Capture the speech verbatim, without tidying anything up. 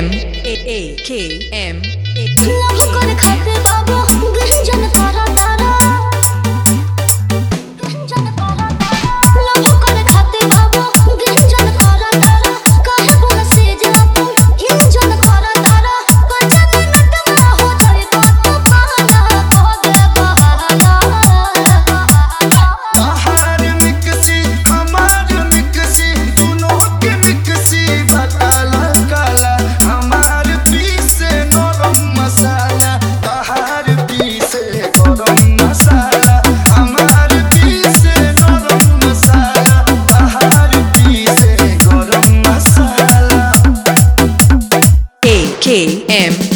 M A A K M love करे खाते बाबू गंजन करा तारा गंजन करा तारा लव करे खाते बाबू गंजन करा तारा काहे बोला से जा तू इंजन करा तारा बचन नटवा हो जाए तो तू पाला को दे बहाना बाहर मिक्सी हमार मिक्सी दोनों की मिक्सी बताला काला हमार पीसे नरम मसाला बाहर पीसे गरम मसाला हमार पीसे नरम मसाला बाहर पीसे गरम मसाला A K M